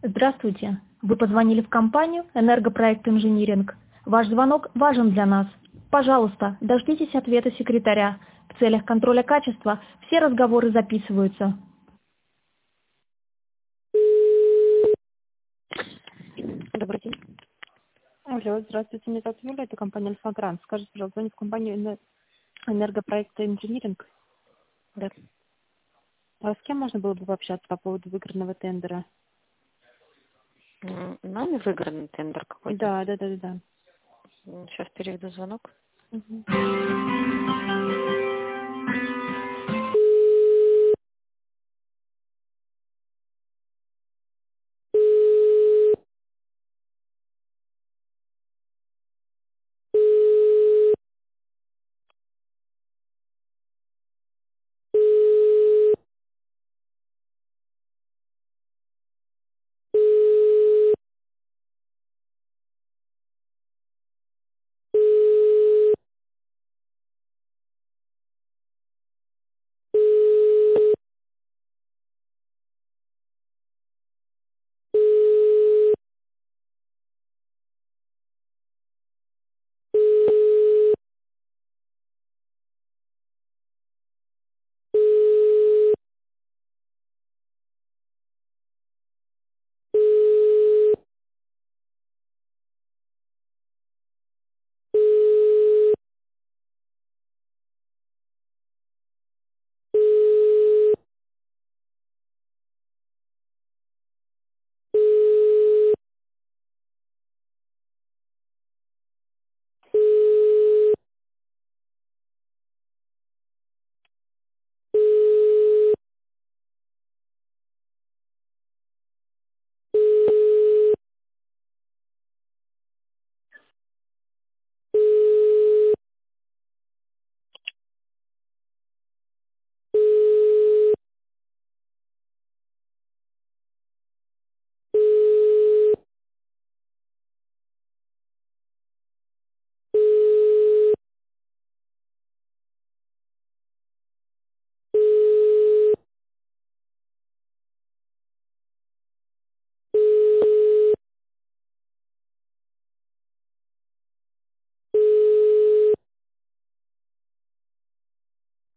Здравствуйте. Вы позвонили в компанию «Энергопроект Инжиниринг». Ваш звонок важен для нас. Пожалуйста, дождитесь ответа секретаря. В целях контроля качества все разговоры записываются. Добрый день. Алло, здравствуйте, меня зовут Юля, это компания «Альфа-Грант». Скажите, пожалуйста, звоню в компанию энергопроекта «Инжиниринг». Да. А с кем можно было бы пообщаться по поводу выигранного тендера? Нами выигран тендер какой-то. Да. Сейчас переведу звонок. Мгм.